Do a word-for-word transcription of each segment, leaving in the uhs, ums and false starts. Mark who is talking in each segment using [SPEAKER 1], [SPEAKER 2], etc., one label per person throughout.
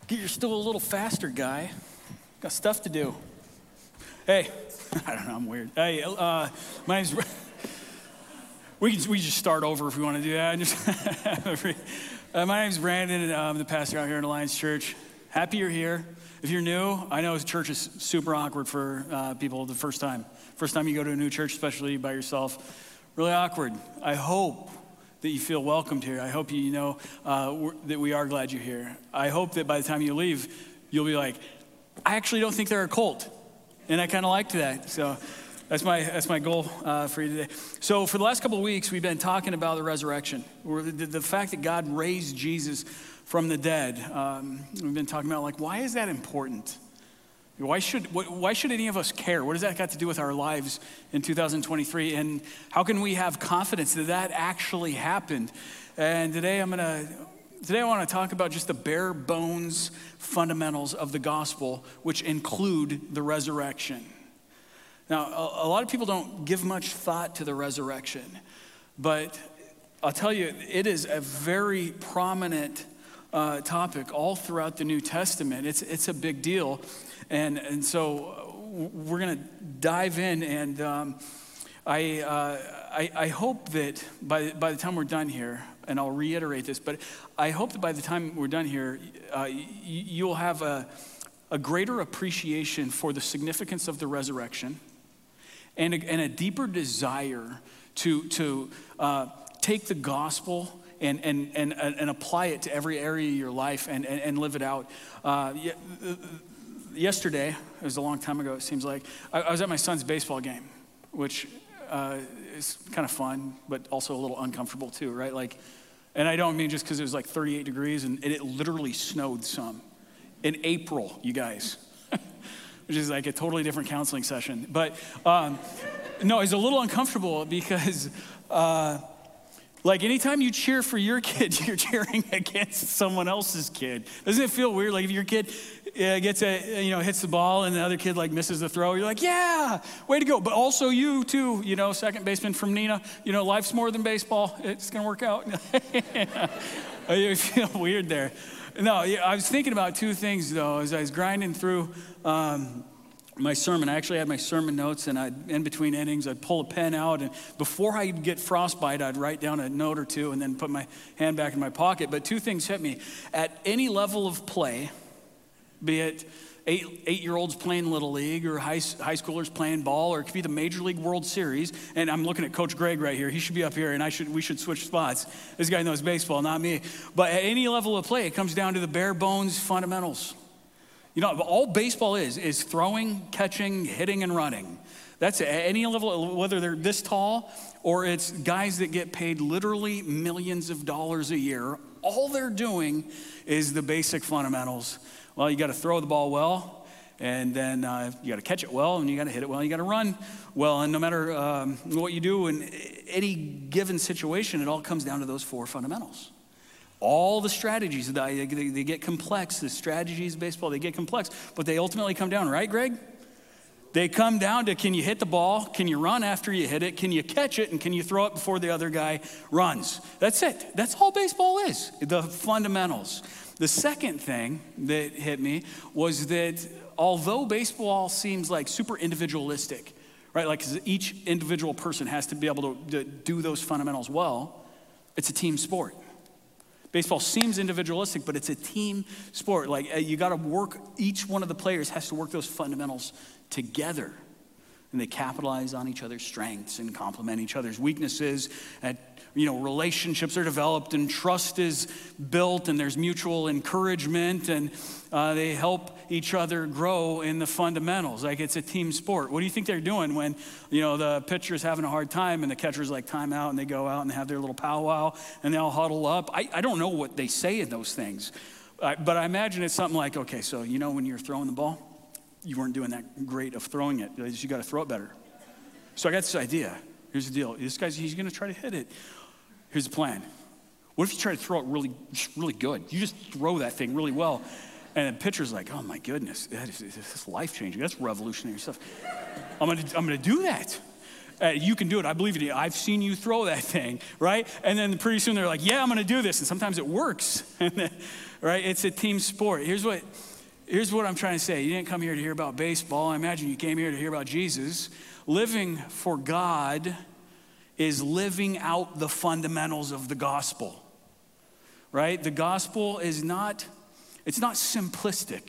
[SPEAKER 1] Get your stool a little faster, guy. Got stuff to do. Hey, I don't know, I'm weird. Hey, uh, my name's, we can we just start over if we want to do that. Just uh, my name's Brandon, and I'm the pastor out here at Alliance Church. Happy you're here. If you're new, I know church is super awkward for uh, people the first time. First time you go to a new church, especially by yourself, really awkward. I hope that you feel welcomed here. I hope you know uh, that we are glad you're here. I hope that by the time you leave, you'll be like, I actually don't think they're a cult. And I kind of liked that. So that's my that's my goal uh, for you today. So for the last couple of weeks, we've been talking about the resurrection. The, the fact that God raised Jesus from the dead. Um, we've been talking about, like, why is that important? Why should why should any of us care? What does that got to do with our lives in two thousand twenty-three? And how can we have confidence that that actually happened? And today I'm gonna today I want to talk about just the bare bones fundamentals of the gospel, which include the resurrection. Now, a, a lot of people don't give much thought to the resurrection, but I'll tell you, it is a very prominent uh, topic all throughout the New Testament. It's it's a big deal. And and so we're going to dive in, and um, I, uh, I I hope that by by the time we're done here, and I'll reiterate this, but I hope that by the time we're done here, uh, y- you'll have a a greater appreciation for the significance of the resurrection, and a, and a deeper desire to to uh, take the gospel and and and and apply it to every area of your life and and, and live it out. Uh, yeah, Yesterday, it was a long time ago, it seems like, I, I was at my son's baseball game, which uh, is kind of fun, but also a little uncomfortable too, right? Like, and I don't mean just because it was like thirty-eight degrees and, and it literally snowed some in April, you guys, which is like a totally different counseling session. But um, no, it's a little uncomfortable because uh, like anytime you cheer for your kid, you're cheering against someone else's kid. Doesn't it feel weird? Like if your kid uh, gets a, you know, hits the ball and the other kid like misses the throw, you're like, yeah, way to go. But also you too, you know, second baseman from Neenah, you know, life's more than baseball. It's gonna work out. You feel weird there. No, I was thinking about two things though, as I was grinding through um, my sermon. I actually had my sermon notes, and I'd, in between innings, I'd pull a pen out, and before I'd get frostbite, I'd write down a note or two and then put my hand back in my pocket. But two things hit me. At any level of play, be it eight, eight-year-olds playing Little League or high, high schoolers playing ball, or it could be the Major League World Series, and I'm looking at Coach Greg right here. He should be up here, and I should we should switch spots. This guy knows baseball, not me. But at any level of play, it comes down to the bare bones fundamentals. You know, all baseball is, is throwing, catching, hitting, and running. That's it. At any level, whether they're this tall or it's guys that get paid literally millions of dollars a year, all they're doing is the basic fundamentals. Well, you got to throw the ball well, and then uh, you got to catch it well, and you got to hit it well, you got to run well. And no matter um, what you do in any given situation, it all comes down to those four fundamentals. All the strategies, they, they get complex. The strategies of baseball, they get complex, but they ultimately come down, right, Greg? They come down to, can you hit the ball? Can you run after you hit it? Can you catch it? And can you throw it before the other guy runs? That's it. That's all baseball is, the fundamentals. The second thing that hit me was that although baseball seems like super individualistic, right? Like each individual person has to be able to, to do those fundamentals well, it's a team sport. Baseball seems individualistic, but it's a team sport. Like you got to work, each one of the players has to work those fundamentals together. And they capitalize on each other's strengths and complement each other's weaknesses. And, you know, relationships are developed and trust is built and there's mutual encouragement and uh, they help each other grow in the fundamentals. Like it's a team sport. What do you think they're doing when, you know, the pitcher's having a hard time and the catcher's like time out and they go out and they have their little powwow and they all huddle up? I, I don't know what they say in those things, uh, but I imagine it's something like, okay, so you know when you're throwing the ball, you weren't doing that great of throwing it. You got to throw it better. So I got this idea. Here's the deal. This guy's, he's going to try to hit it. Here's the plan. What if you try to throw it really, really good? You just throw that thing really well. And the pitcher's like, oh my goodness, that is, this is life-changing. That's revolutionary stuff. I'm going to, I'm going to do that. Uh, you can do it. I believe in you. I've seen you throw that thing, right? And then pretty soon they're like, yeah, I'm going to do this. And sometimes it works, right? It's a team sport. Here's what, here's what I'm trying to say. You didn't come here to hear about baseball. I imagine you came here to hear about Jesus. Living for God is living out the fundamentals of the gospel, right? The gospel is not, it's not simplistic.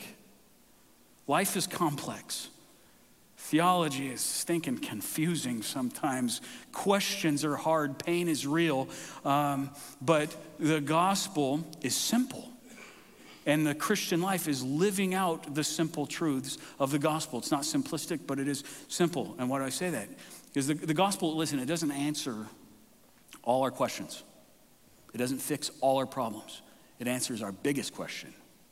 [SPEAKER 1] Life is complex. Theology is stinking confusing sometimes. Questions are hard. Pain is real. Um, but the gospel is simple. And the Christian life is living out the simple truths of the gospel. It's not simplistic, but it is simple. And why do I say that? Because the, the gospel, listen, it doesn't answer all our questions. It doesn't fix all our problems. It answers our biggest question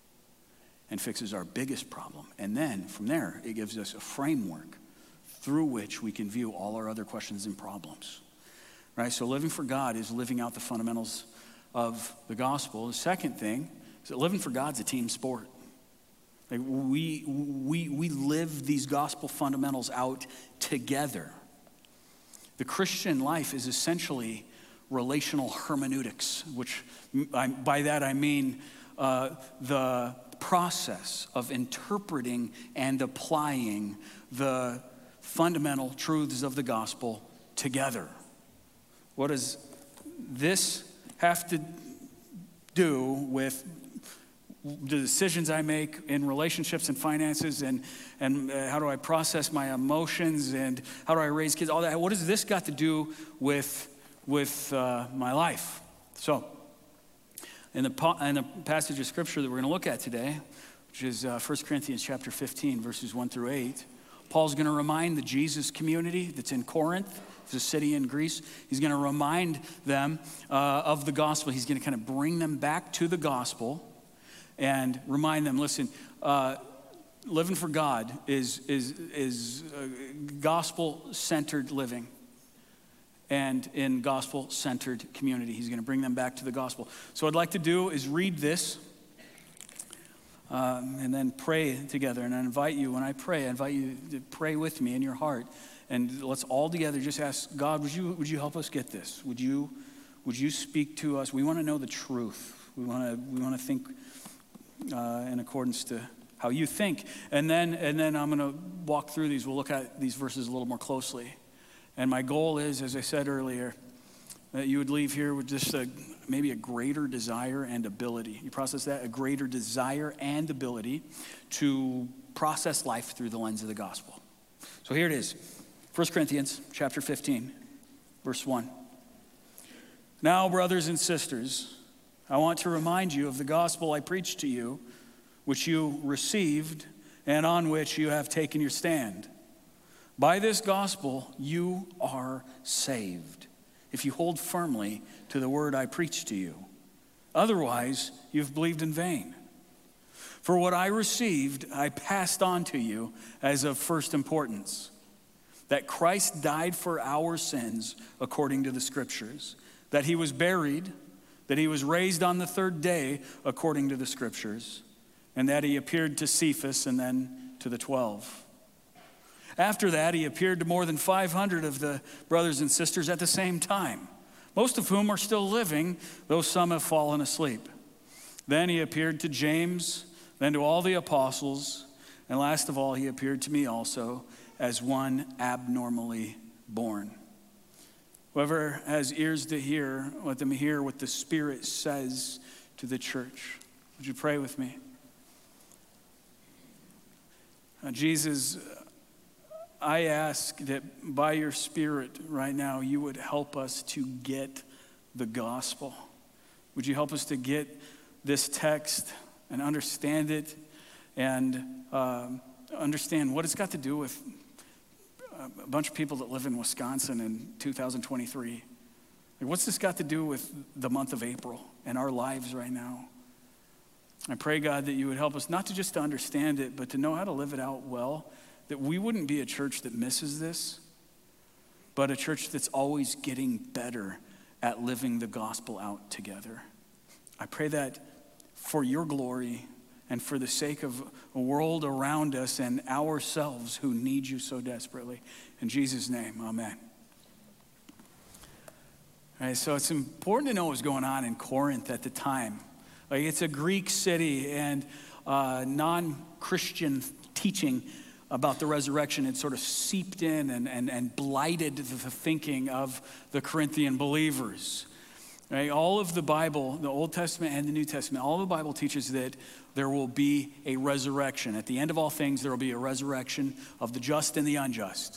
[SPEAKER 1] and fixes our biggest problem. And then from there, it gives us a framework through which we can view all our other questions and problems, right? So living for God is living out the fundamentals of the gospel. The second thing is that living for God's a team sport. Like we, we, we live these gospel fundamentals out together. The Christian life is essentially relational hermeneutics, which I, by that I mean uh, the process of interpreting and applying the fundamental truths of the gospel together. What does this have to do with the decisions I make in relationships and finances, and, and uh, how do I process my emotions, and how do I raise kids, all that? What has this got to do with, with uh, my life? So, In the, in the passage of scripture that we're going to look at today, which is uh, First Corinthians chapter fifteen, verses one through eight, Paul's going to remind the Jesus community that's in Corinth, it's a city in Greece. He's going to remind them uh, of the gospel. He's going to kind of bring them back to the gospel and remind them, listen, uh, living for God is, is, is uh, gospel-centered living. And in gospel-centered community. He's going to bring them back to the gospel. So what I'd like to do is read this um, and then pray together. And I invite you, when I pray, I invite you to pray with me in your heart. And let's all together just ask, God, would you, would you help us get this? Would you, would you speak to us? We want to know the truth. We want to, we want to think uh, in accordance to how you think. And then, and then I'm going to walk through these. We'll look at these verses a little more closely. And my goal is, as I said earlier, that you would leave here with just a, maybe a greater desire and ability. You process that? A greater desire and ability to process life through the lens of the gospel. So here it is. First Corinthians chapter fifteen, verse one. Now, brothers and sisters, I want to remind you of the gospel I preached to you, which you received and on which you have taken your stand. By this gospel, you are saved, if you hold firmly to the word I preached to you. Otherwise, you've believed in vain. For what I received, I passed on to you as of first importance, that Christ died for our sins according to the scriptures, that he was buried, that he was raised on the third day according to the scriptures, and that he appeared to Cephas and then to the twelve. After that, he appeared to more than five hundred of the brothers and sisters at the same time, most of whom are still living, though some have fallen asleep. Then he appeared to James, then to all the apostles, and last of all, he appeared to me also as one abnormally born. Whoever has ears to hear, let them hear what the Spirit says to the church. Would you pray with me? Uh, Jesus, I ask that by your Spirit right now, you would help us to get the gospel. Would you help us to get this text and understand it and um, understand what it's got to do with a bunch of people that live in Wisconsin in two thousand twenty-three. Like, what's this got to do with the month of April and our lives right now? I pray, God, that you would help us not to just to understand it, but to know how to live it out well, that we wouldn't be a church that misses this, but a church that's always getting better at living the gospel out together. I pray that for your glory and for the sake of a world around us and ourselves who need you so desperately. In Jesus' name, amen. Right, so it's important to know what was going on in Corinth at the time. Like, it's a Greek city, and uh, non-Christian teaching about the resurrection had sort of seeped in and, and, and blighted the thinking of the Corinthian believers. Right? All of the Bible, the Old Testament and the New Testament, all the Bible teaches that there will be a resurrection. At the end of all things, there will be a resurrection of the just and the unjust.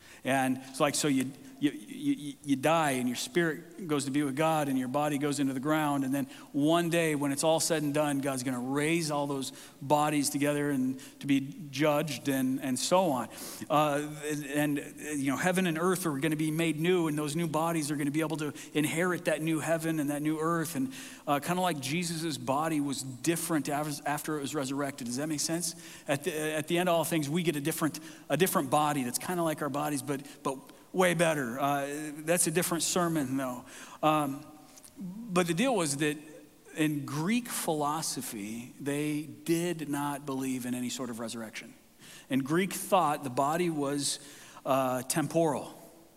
[SPEAKER 1] And it's like, so you, you, you, you die and your spirit goes to be with God and your body goes into the ground. And then one day when it's all said and done, God's going to raise all those bodies together and to be judged and, and so on. Uh, and, you know, heaven and earth are going to be made new, and those new bodies are going to be able to inherit that new heaven and that new earth. And uh, kind of like Jesus's body was different after it was resurrected. Does that make sense? At the, at the end of all things, we get a different, a different body that's kind of like our bodies, but, but way better. Uh, that's a different sermon, though. Um, but the deal was that in Greek philosophy, they did not believe in any sort of resurrection. In Greek thought, the body was uh, temporal,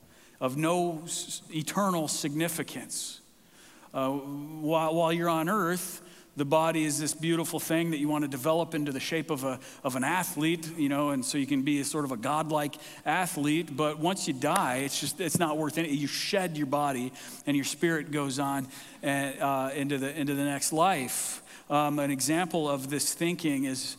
[SPEAKER 1] of no s- eternal significance. Uh, while, while you're on earth, the body is this beautiful thing that you want to develop into the shape of a of an athlete, you know, and so you can be a sort of a godlike athlete. But once you die, it's just it's not worth it. You shed your body, and your spirit goes on and, uh, into the into the next life. Um, an example of this thinking is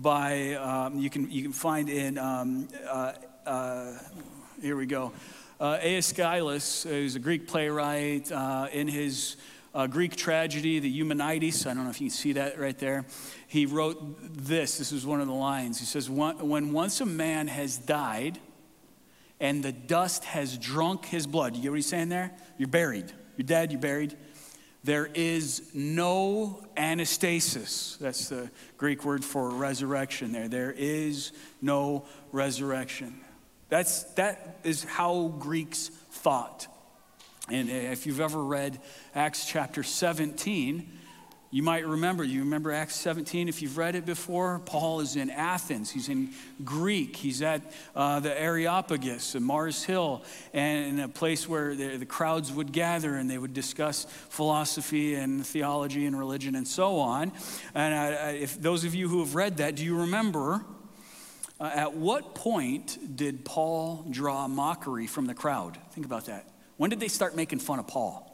[SPEAKER 1] by um, you can you can find in um, uh, uh, here we go, uh, Aeschylus, who's a Greek playwright, uh, in his Uh, Greek tragedy, the Eumenides. I don't know if you can see that right there. He wrote this. This is one of the lines. He says, when once a man has died and the dust has drunk his blood. You get what he's saying there? You're buried. You're dead, you're buried. There is no anastasis. That's the Greek word for resurrection there. There is no resurrection. That's, that is how Greeks thought. And if you've ever read Acts chapter seventeen, you might remember, you remember Acts seventeen, if you've read it before, Paul is in Athens, he's in Greek, he's at uh, the Areopagus, Mars Hill, and in a place where the, the crowds would gather and they would discuss philosophy and theology and religion and so on. And I, I, if those of you who have read that, do you remember uh, at what point did Paul draw mockery from the crowd? Think about that. When did they start making fun of Paul?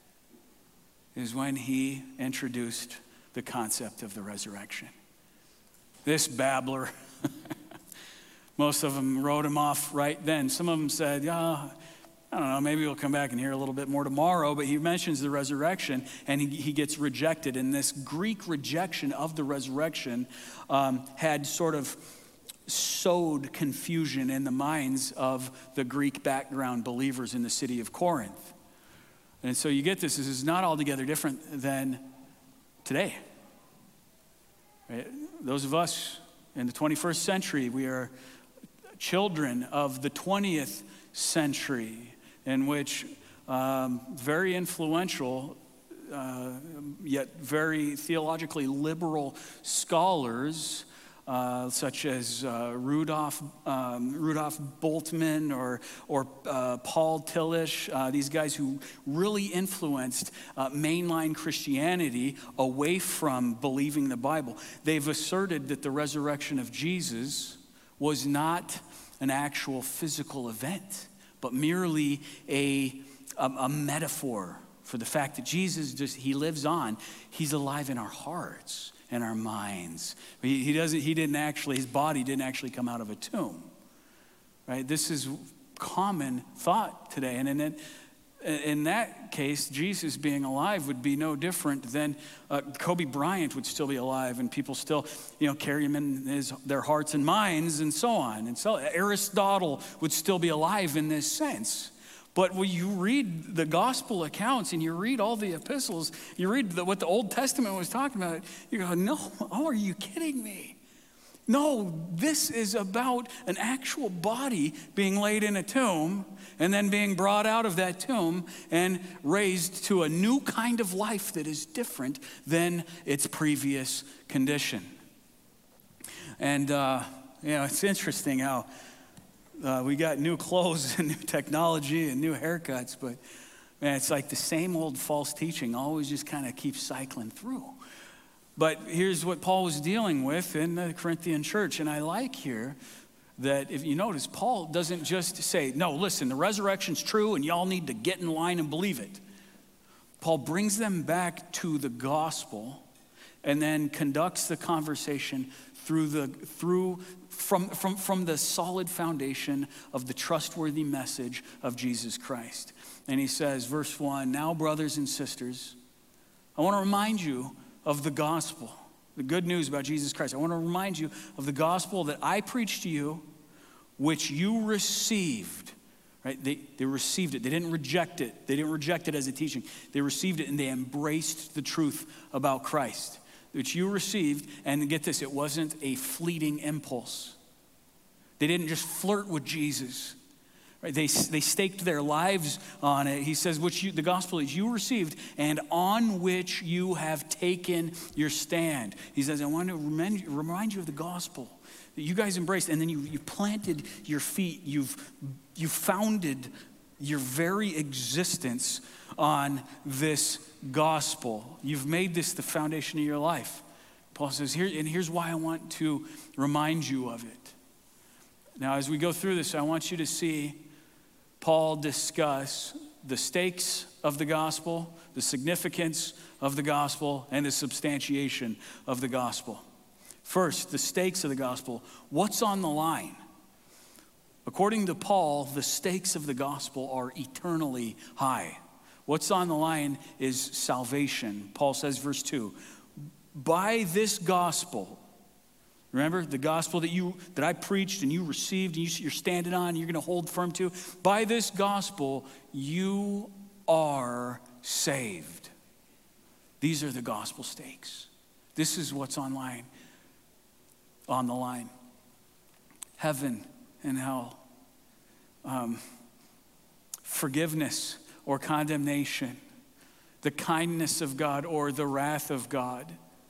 [SPEAKER 1] It was when he introduced the concept of the resurrection. This babbler, most of them wrote him off right then. Some of them said, yeah, I don't know, maybe we'll come back and hear a little bit more tomorrow, but he mentions the resurrection and he, he gets rejected. And this Greek rejection of the resurrection um, had sort of sowed confusion in the minds of the Greek background believers in the city of Corinth. And so you get this, this is not altogether different than today. Right? Those of us in the twenty-first century, we are children of the twentieth century, in which um, very influential, uh, yet very theologically liberal scholars Uh, such as uh, Rudolf um, Rudolf Bultmann or or uh, Paul Tillich, uh, these guys who really influenced uh, mainline Christianity away from believing the Bible. They've asserted that the resurrection of Jesus was not an actual physical event, but merely a, a, a metaphor for the fact that Jesus just, he lives on. He's alive in our hearts and our minds. He, he doesn't. He didn't actually. His body didn't actually come out of a tomb, right? This is common thought today, and in it, in that case, Jesus being alive would be no different than uh, Kobe Bryant would still be alive, and people still, you know, carry him in his, their hearts and minds, and so on. And so Aristotle would still be alive in this sense. But when you read the gospel accounts and you read all the epistles, you read the, what the Old Testament was talking about, you go, no, oh, are you kidding me? No, this is about an actual body being laid in a tomb and then being brought out of that tomb and raised to a new kind of life that is different than its previous condition. And, uh, you know, it's interesting how Uh, we got new clothes and new technology and new haircuts, but Man, it's like the same old false teaching always just kind of keeps cycling through. But here's what Paul was dealing with in the Corinthian church. And I like here that if you notice, Paul doesn't just say, no, listen, the resurrection's true and y'all need to get in line and believe it. Paul brings them back to the gospel and then conducts the conversation through the through from, from, from the solid foundation of the trustworthy message of Jesus Christ. And he says, verse one, now brothers and sisters, I want to remind you of the gospel, the good news about Jesus Christ. I want to remind you of the gospel that I preached to you, which you received. Right? They, they received it. They didn't reject it. They didn't reject it as a teaching. They received it and they embraced the truth about Christ, which you received. And get this, it wasn't a fleeting impulse. They didn't just flirt with Jesus. Right? They, they staked their lives on it. He says, which you, the gospel is you received and on which you have taken your stand. He says, I want to remind, remind you of the gospel that you guys embraced, and then you, you planted your feet. You've, you founded your very existence on this gospel. You've made this the foundation of your life. Paul says, here, and here's why I want to remind you of it. Now, as we go through this, I want you to see Paul discuss the stakes of the gospel, the significance of the gospel, and the substantiation of the gospel. First, the stakes of the gospel. What's on the line? According to Paul, the stakes of the gospel are eternally high. What's on the line is salvation. Paul says, verse two, by this gospel, remember the gospel that you that I preached and you received and you, you're standing on, and you're going to hold firm to. By this gospel, you are saved. These are the gospel stakes. This is what's on line, on the line. Heaven and hell, um, forgiveness or condemnation, the kindness of God or the wrath of God.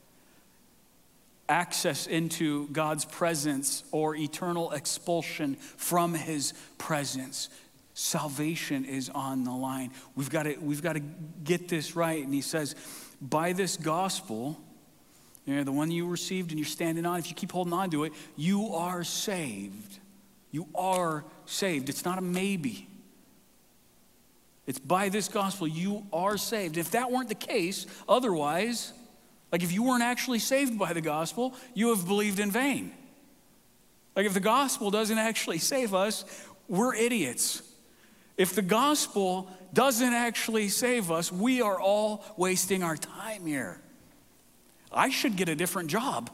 [SPEAKER 1] Access into God's presence or eternal expulsion from his presence. Salvation is on the line. We've got to, we've got to get this right. And he says, by this gospel, you know, the one you received and you're standing on, if you keep holding on to it, you are saved. You are saved. It's not a maybe. It's by this gospel you are saved. If that weren't the case, otherwise, like if you weren't actually saved by the gospel, you have believed in vain. Like if the gospel doesn't actually save us, we're idiots. If the gospel doesn't actually save us, we are all wasting our time here. I should get a different job.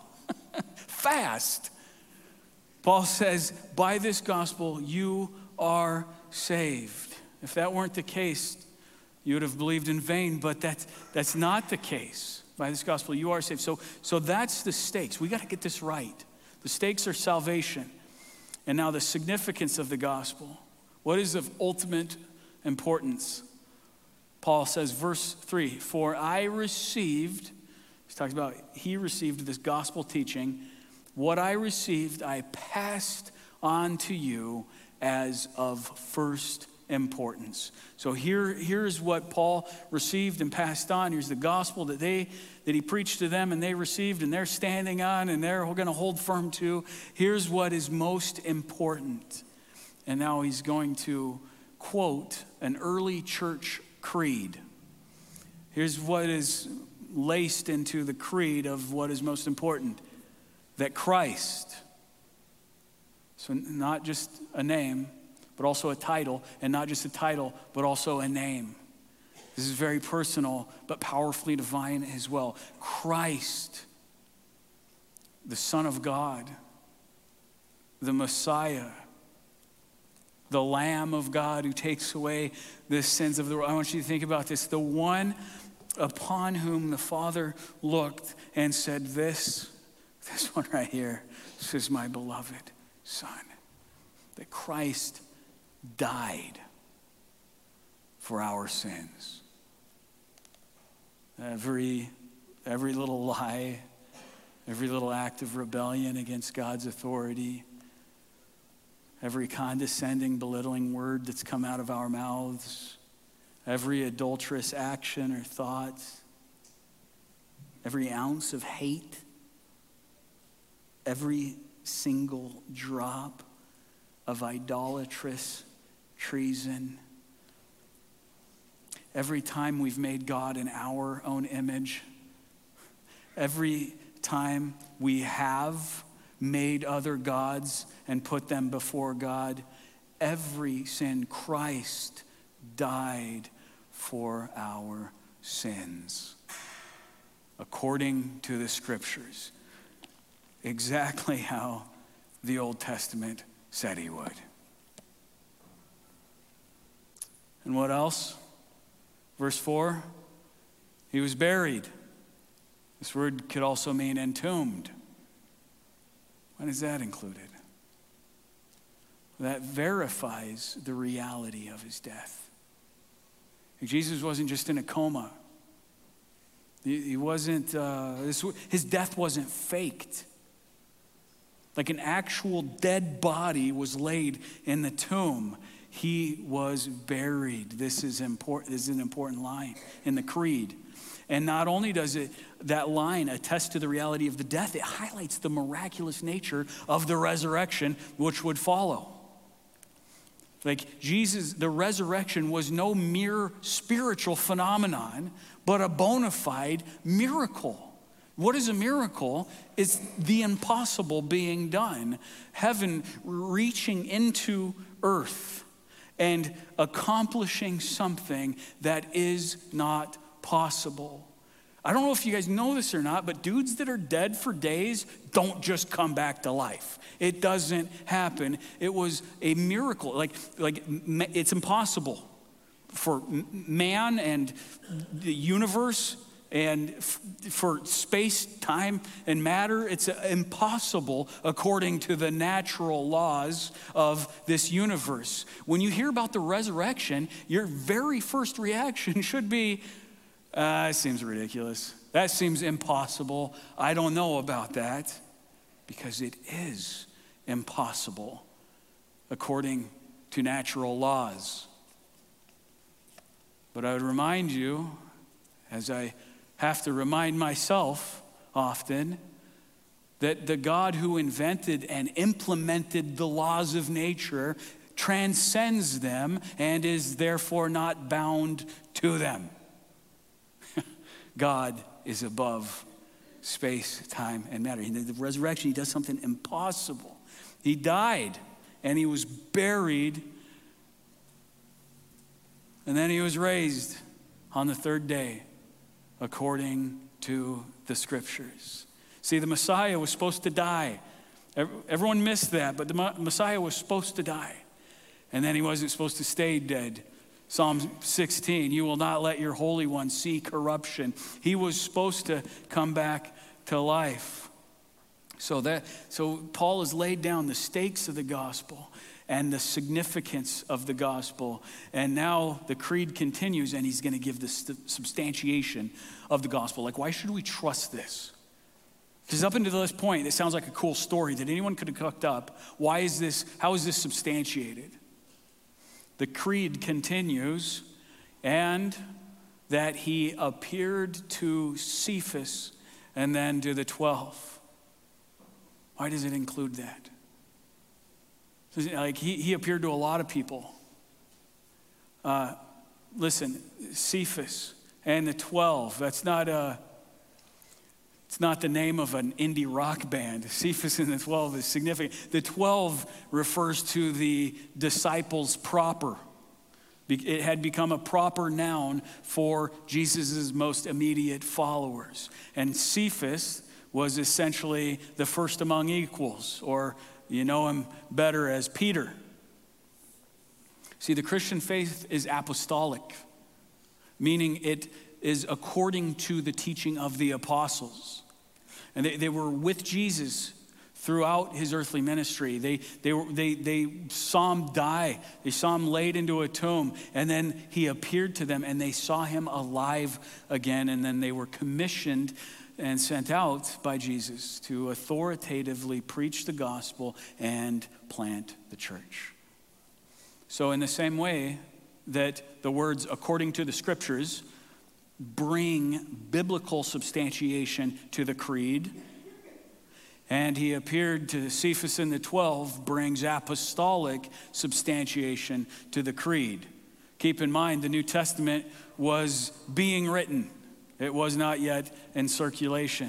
[SPEAKER 1] Fast. Paul says, by this gospel, you are saved. If that weren't the case, you would have believed in vain, but that's, that's not the case. By this gospel, you are saved. So, so that's the stakes. We got to get this right. The stakes are salvation. And now the significance of the gospel. What is of ultimate importance? Paul says, verse three, for I received, he talks about, he received this gospel teaching. What I received, I passed on to you as of first importance. So here, here's what Paul received and passed on. Here's the gospel that they that he preached to them and they received and they're standing on and they're going to hold firm to. Here's what is most important. And now he's going to quote an early church creed. Here's what is laced into the creed of what is most important. That Christ, so not just a name, but also a title, and not just a title, but also a name. This is very personal, but powerfully divine as well. Christ, the Son of God, the Messiah, the Lamb of God who takes away the sins of the world. I want you to think about this. The one upon whom the Father looked and said, this, this one right here, this is my beloved Son. That Christ died for our sins. Every, every little lie, every little act of rebellion against God's authority, every condescending, belittling word that's come out of our mouths, every adulterous action or thought, every ounce of hate, every single drop of idolatrous treason. Every time we've made God in our own image, every time we have made other gods and put them before God, every sin, Christ died for our sins, according to the scriptures, exactly how the Old Testament said he would. And what else? Verse four, he was buried. This word could also mean entombed. When is that included? That verifies the reality of his death. Jesus wasn't just in a coma. He wasn't, uh, this, his death wasn't faked. Like an actual dead body was laid in the tomb. He was buried. This is important. This is an important line in the creed. And not only does it that line attest to the reality of the death, it highlights the miraculous nature of the resurrection which would follow. Like Jesus, the resurrection was no mere spiritual phenomenon, but a bona fide miracle. What is a miracle? It's the impossible being done. Heaven reaching into earth and accomplishing something that is not possible. I don't know if you guys know this or not, but dudes that are dead for days don't just come back to life. It doesn't happen. It was a miracle. Like, like it's impossible for man and the universe and f- for space, time, and matter. It's impossible according to the natural laws of this universe. When you hear about the resurrection, your very first reaction should be, Uh, it seems ridiculous. That seems impossible. I don't know about that, because it is impossible according to natural laws. But I would remind you, as I have to remind myself often, that the God who invented and implemented the laws of nature transcends them and is therefore not bound to them. God is above space, time, and matter. In the resurrection, he does something impossible. He died, and he was buried, and then he was raised on the third day, according to the scriptures. See, the Messiah was supposed to die. Everyone missed that, but the Messiah was supposed to die, and then he wasn't supposed to stay dead. Psalm sixteen, you will not let your Holy One see corruption. He was supposed to come back to life. So that, so Paul has laid down the stakes of the gospel and the significance of the gospel. And now the creed continues, and he's going to give the substantiation of the gospel. Like, why should we trust this? Because up until this point, it sounds like a cool story that anyone could have cooked up. Why is this, how is this substantiated? The creed continues, and that he appeared to Cephas and then to the twelve. Why does it include that? Like he, he appeared to a lot of people. Uh, listen, Cephas and the twelve, that's not a, it's not the name of an indie rock band. Cephas and the twelve is significant. The twelve refers to the disciples proper. It had become a proper noun for Jesus' most immediate followers. And Cephas was essentially the first among equals, or you know him better as Peter. See, the Christian faith is apostolic, meaning it is according to the teaching of the apostles. And they, they were with Jesus throughout his earthly ministry. They, they, were, they, they saw him die. They saw him laid into a tomb. And then he appeared to them, and they saw him alive again. And then they were commissioned and sent out by Jesus to authoritatively preach the gospel and plant the church. So in the same way, that the words according to the scriptures bring biblical substantiation to the creed. And he appeared to Cephas and the twelve, brings apostolic substantiation to the creed. Keep in mind, the New Testament was being written. It was not yet in circulation.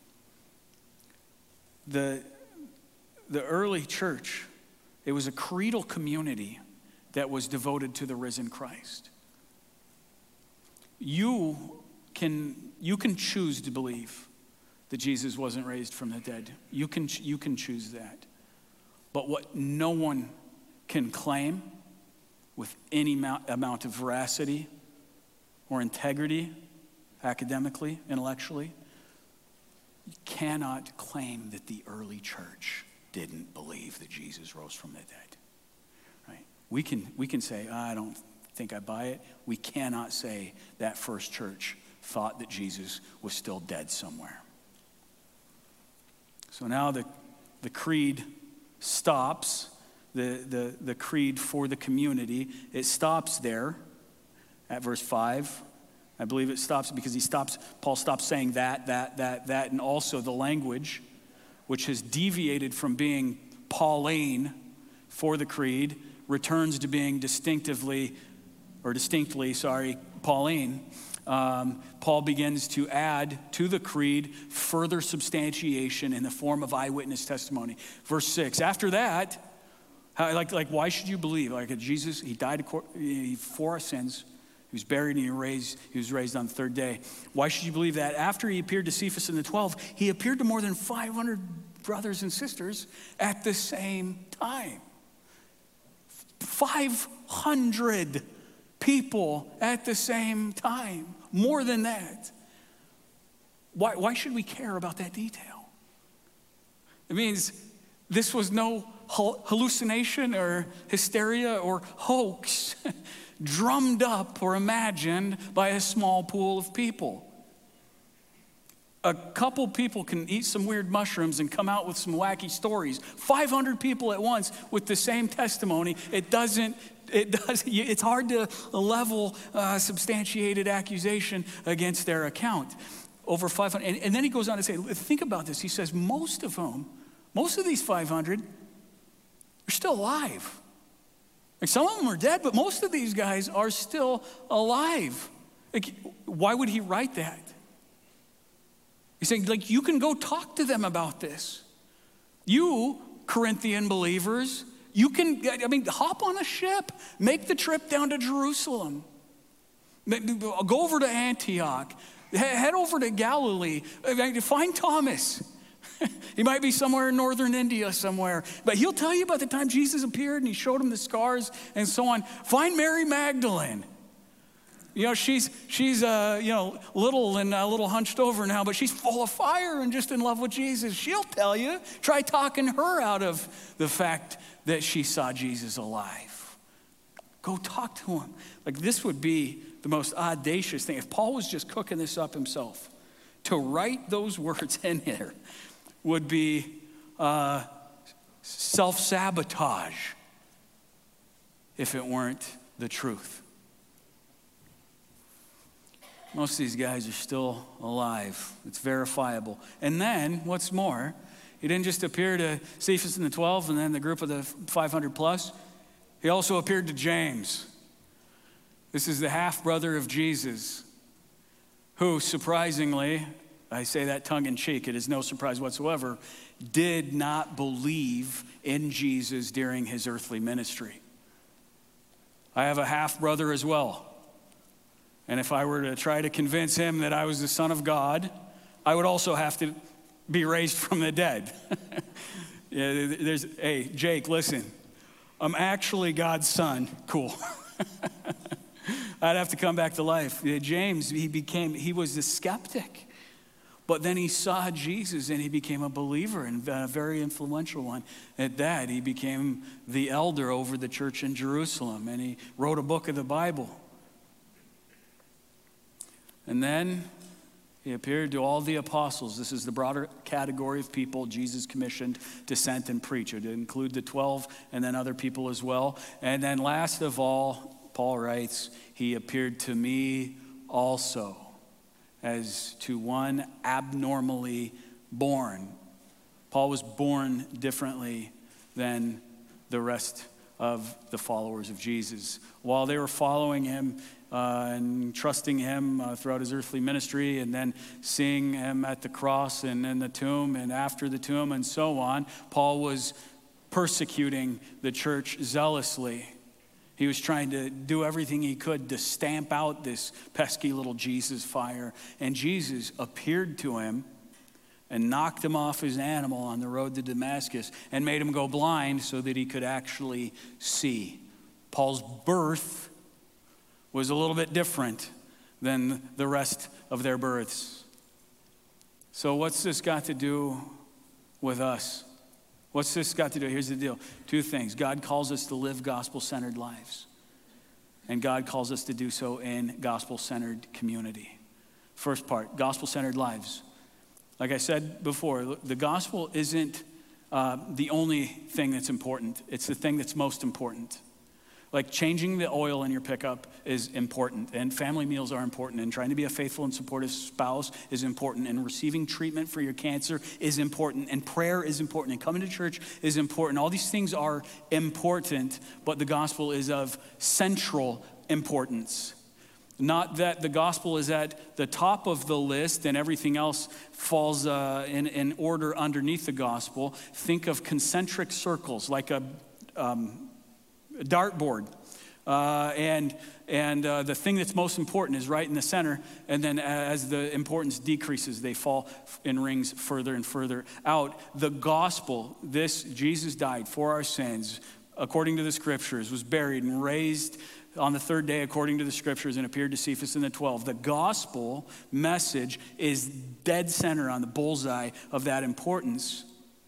[SPEAKER 1] The, the early church, it was a creedal community that was devoted to the risen Christ. You can, you can choose to believe that Jesus wasn't raised from the dead. You can, you can choose that. But what no one can claim with any amount of veracity or integrity, academically, intellectually, you cannot claim that the early church didn't believe that Jesus rose from the dead. Right? We can, we can say, I don't think I buy it. We cannot say that first church thought that Jesus was still dead somewhere. So now the, the creed stops, the, the, the creed for the community. It stops there at verse five. I believe it stops because he stops, Paul stops saying that, that, that, that, and also the language, which has deviated from being Pauline for the creed, returns to being distinctively, or distinctly, sorry, Pauline. Um, Paul begins to add to the creed further substantiation in the form of eyewitness testimony. Verse six, after that, how, like, like why should you believe? Like Jesus, he died for our sins. He was buried and he, raised, he was raised on the third day. Why should you believe that? After he appeared to Cephas and the twelve, he appeared to more than five hundred brothers and sisters at the same time. five hundred people at the same time. More than that. Why, why should we care about that detail? It means this was no hallucination or hysteria or hoax drummed up or imagined by a small pool of people. A couple people can eat some weird mushrooms and come out with some wacky stories. five hundred people at once with the same testimony. It doesn't, it does, it's hard to level uh, substantiated accusation against their account. Over five hundred, and, and then he goes on to say, think about this. He says, most of whom, most of these five hundred are still alive. Like some of them are dead, but most of these guys are still alive. Like, why would he write that? He's saying, like, you can go talk to them about this. You, Corinthian believers, you can, I mean, hop on a ship, make the trip down to Jerusalem, go over to Antioch, head over to Galilee, find Thomas. He might be somewhere in northern India somewhere, but he'll tell you about the time Jesus appeared and he showed him the scars and so on. Find Mary Magdalene. You know, she's, she's uh, you know, little and a little hunched over now, but she's full of fire and just in love with Jesus. She'll tell you. Try talking her out of the fact that she saw Jesus alive. Go talk to him. Like, this would be the most audacious thing. If Paul was just cooking this up himself, to write those words in here would be uh, self-sabotage if it weren't the truth. Most of these guys are still alive. It's verifiable. And then, what's more, he didn't just appear to Cephas and the twelve and then the group of the five hundred plus. He also appeared to James. This is the half-brother of Jesus, who surprisingly, I say that tongue-in-cheek, it is no surprise whatsoever, did not believe in Jesus during his earthly ministry. I have a half-brother as well. And if I were to try to convince him that I was the Son of God, I would also have to be raised from the dead. Yeah, there's, hey, Jake, listen. I'm actually God's son. Cool. I'd have to come back to life. James, he became, he was a skeptic. But then he saw Jesus and he became a believer, and a very influential one. At that, he became the elder over the church in Jerusalem, and he wrote a book of the Bible. And then he appeared to all the apostles. This is the broader category of people Jesus commissioned to send and preach. It include the twelve and then other people as well. And then last of all, Paul writes, he appeared to me also as to one abnormally born. Paul was born differently than the rest of the followers of Jesus. While they were following him uh, and trusting him uh, throughout his earthly ministry, and then seeing him at the cross and in the tomb and after the tomb and so on, Paul was persecuting the church zealously. He was trying to do everything he could to stamp out this pesky little Jesus fire. And Jesus appeared to him and knocked him off his animal on the road to Damascus and made him go blind so that he could actually see. Paul's birth was a little bit different than the rest of their births. So what's this got to do with us? What's this got to do? Here's the deal. Two things. God calls us to live gospel-centered lives. And God calls us to do so in gospel-centered community. First part, gospel-centered lives. Like I said before, the gospel isn't uh, the only thing that's important. It's the thing that's most important. Like changing the oil in your pickup is important, and family meals are important, and trying to be a faithful and supportive spouse is important, and receiving treatment for your cancer is important, and prayer is important, and coming to church is important. All these things are important, but the gospel is of central importance. Not that the gospel is at the top of the list and everything else falls uh, in, in order underneath the gospel. Think of concentric circles, like a um, A dartboard, uh, and and uh, the thing that's most important is right in the center, and then as the importance decreases, they fall in rings further and further out. The gospel, this Jesus died for our sins, according to the scriptures, was buried and raised on the third day according to the scriptures, and appeared to Cephas and the twelve. The gospel message is dead center on the bullseye of that importance,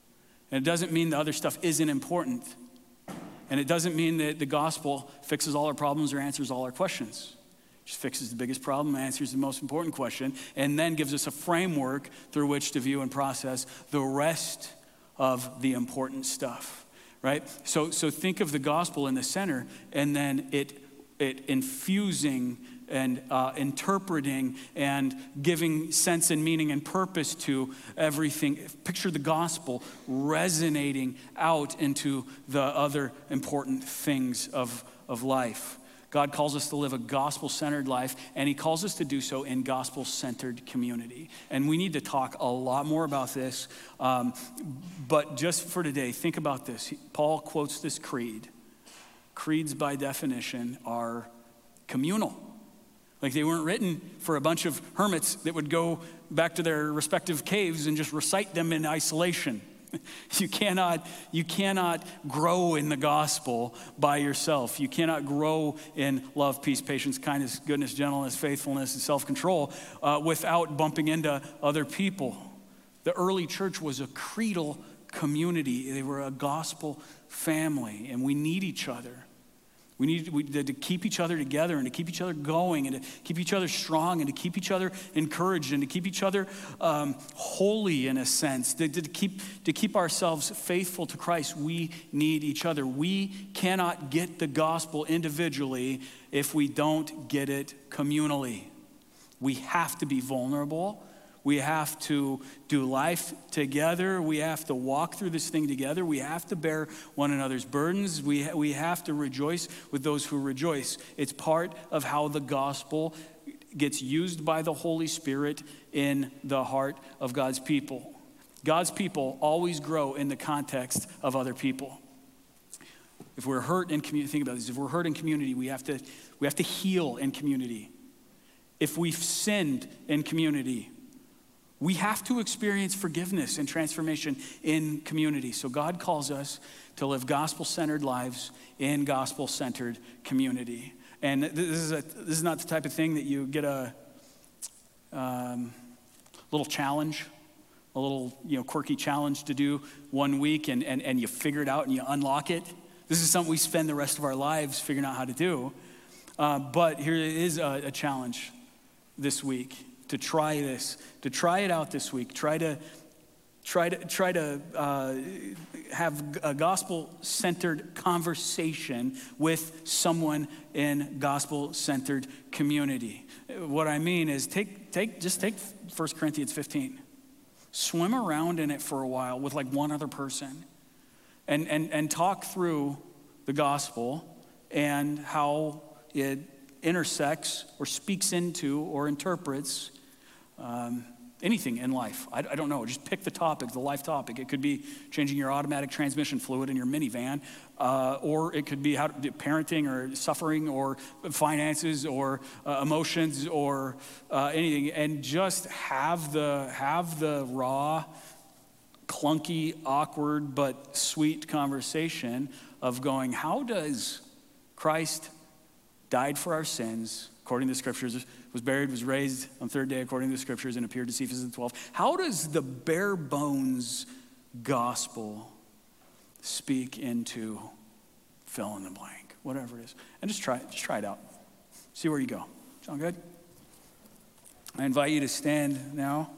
[SPEAKER 1] and it doesn't mean the other stuff isn't important. And it doesn't mean that the gospel fixes all our problems or answers all our questions. It just fixes the biggest problem, answers the most important question, and then gives us a framework through which to view and process the rest of the important stuff, right? So, so think of the gospel in the center, and then it, it infusing and uh, interpreting and giving sense and meaning and purpose to everything. Picture the gospel resonating out into the other important things of, of life. God calls us to live a gospel-centered life, and he calls us to do so in gospel-centered community. And we need to talk a lot more about this, um, but just for today, think about this. Paul quotes this creed. Creeds, by definition, are communal. Like they weren't written for a bunch of hermits that would go back to their respective caves and just recite them in isolation. You cannot, you cannot grow in the gospel by yourself. You cannot grow in love, peace, patience, kindness, goodness, gentleness, faithfulness, and self-control uh, without bumping into other people. The early church was a creedal community. They were a gospel family, and we need each other. We need we, to keep each other together and to keep each other going and to keep each other strong and to keep each other encouraged and to keep each other um, holy in a sense, to, to, keep, to keep ourselves faithful to Christ. We need each other. We cannot get the gospel individually if we don't get it communally. We have to be vulnerable. We have to do life together. We have to walk through this thing together. We have to bear one another's burdens. We, ha- we have to rejoice with those who rejoice. It's part of how the gospel gets used by the Holy Spirit in the heart of God's people. God's people always grow in the context of other people. If we're hurt in community, think about this. If we're hurt in community, we have to, we have to heal in community. If we've sinned in community, we have to experience forgiveness and transformation in community. So God calls us to live gospel-centered lives in gospel-centered community. And this is, a, this is not the type of thing that you get a um, little challenge, a little you know quirky challenge to do one week and, and, and you figure it out and you unlock it. This is something we spend the rest of our lives figuring out how to do. Uh, but here is a, a challenge this week. To try this, to try it out this week. Try to Try to, try to uh, have a gospel-centered conversation with someone in gospel-centered community. What I mean is take, take, just take First Corinthians fifteen. Swim around in it for a while with like one other person and, and, and talk through the gospel and how it intersects or speaks into or interprets um, anything in life. I, I don't know, just pick the topic, the life topic. It could be changing your automatic transmission fluid in your minivan, uh, or it could be how to, parenting or suffering or finances or uh, emotions or uh, anything. And just have the, have the raw, clunky, awkward, but sweet conversation of going, how does Christ died for our sins, according to the scriptures, was buried, was raised on the third day according to the scriptures, and appeared to Cephas and the twelve. How does the bare bones gospel speak into fill in the blank, whatever it is? And just try it, just try it out. See where you go. Sound good? I invite you to stand now.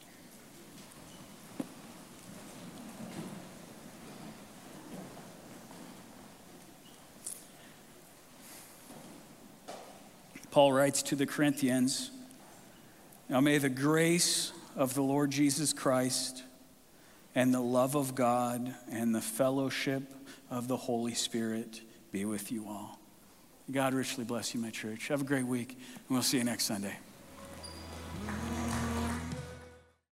[SPEAKER 1] Paul writes to the Corinthians, now may the grace of the Lord Jesus Christ and the love of God and the fellowship of the Holy Spirit be with you all. God richly bless you, my church. Have a great week, and we'll see you next Sunday.